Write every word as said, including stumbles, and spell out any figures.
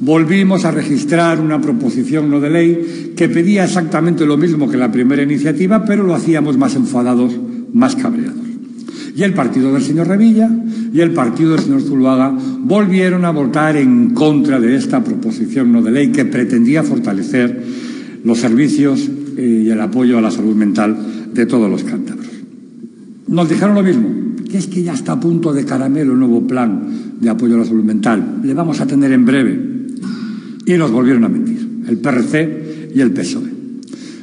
volvimos a registrar una proposición no de ley que pedía exactamente lo mismo que la primera iniciativa, pero lo hacíamos más enfadados, más cabreados. Y el partido del señor Revilla y el partido del señor Zuluaga volvieron a votar en contra de esta proposición no de ley que pretendía fortalecer los servicios y el apoyo a la salud mental de todos los cántabros. Nos dijeron lo mismo, que es que ya está a punto de caramelo el nuevo plan de apoyo a la salud mental, le vamos a tener en breve. Y nos volvieron a mentir, el P R C y el P S O E.